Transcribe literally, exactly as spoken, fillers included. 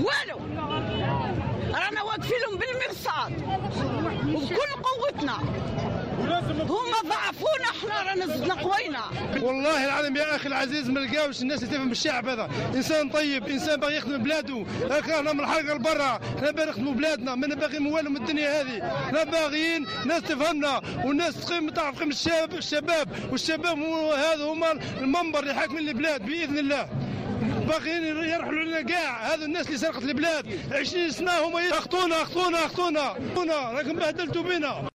والو، رانا واقفين لهم بالمرصاد وبكل قوتنا، هما ضعفونا، احنا رانا زدنا قوينا. والله العظيم يا اخي العزيز ما لقاوش الناس اللي تفهم بالشعب. هذا انسان طيب، انسان باغي يخدم بلاده. رانا من الحلقه لبرا، حنا باغي نخدموا بلادنا، مانا باغيين والو من الدنيا هذه. حنا باغيين ناس تفهمنا والناس تقيم تعرف قيمه الشباب الشباب والشباب هذا هما المنبر اللي حاكمين البلاد باذن الله. باغيين يرحلوا لنا كاع هذو الناس اللي سرقت البلاد عشرين سنه، هما اخطونا اخطونا اخطونا، راكم بهدلتوا بنا.